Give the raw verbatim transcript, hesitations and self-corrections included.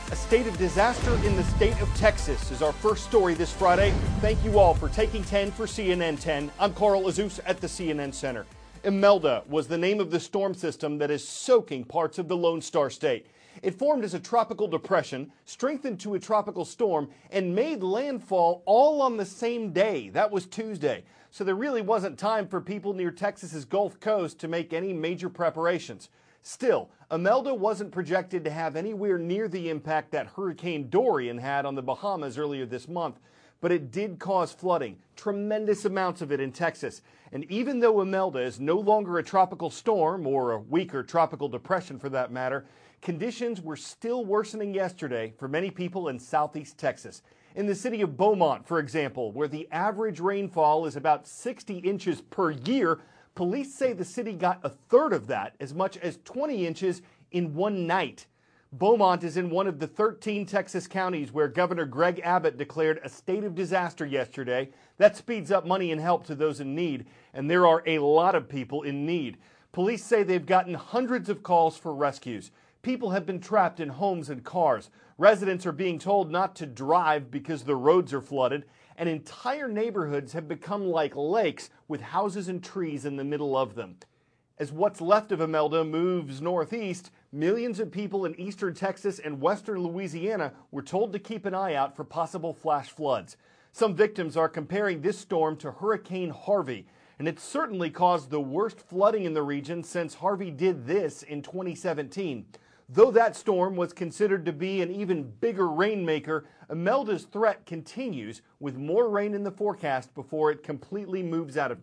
A state of disaster in the state of Texas is our first story this Friday. Thank you all for taking ten for C N N ten. I'm Carl Azuz at the C N N Center. Imelda was the name of the storm system that is soaking parts of the Lone Star State. It formed as a tropical depression, strengthened to a tropical storm, and made landfall all on the same day. That was Tuesday. So there really wasn't time for people near Texas's Gulf Coast to make any major preparations. Still, Imelda wasn't projected to have anywhere near the impact that Hurricane Dorian had on the Bahamas earlier this month. But it did cause flooding, tremendous amounts of it in Texas. And even though Imelda is no longer a tropical storm, or a weaker tropical depression for that matter, conditions were still worsening yesterday for many people in southeast Texas. In the city of Beaumont, for example, where the average rainfall is about sixty inches per year, police say the city got a third of that, as much as twenty inches in one night. Beaumont is in one of the thirteen Texas counties where Governor Greg Abbott declared a state of disaster yesterday. That speeds up money and help to those in need, and there are a lot of people in need. Police say they've gotten hundreds of calls for rescues. People have been trapped in homes and cars. Residents are being told not to drive because the roads are flooded, and entire neighborhoods have become like lakes with houses and trees in the middle of them. As what's left of Imelda moves northeast, millions of people in eastern Texas and western Louisiana were told to keep an eye out for possible flash floods. Some victims are comparing this storm to Hurricane Harvey, and it certainly caused the worst flooding in the region since Harvey did this in twenty seventeen. Though that storm was considered to be an even bigger rainmaker, Imelda's threat continues with more rain in the forecast before it completely moves out of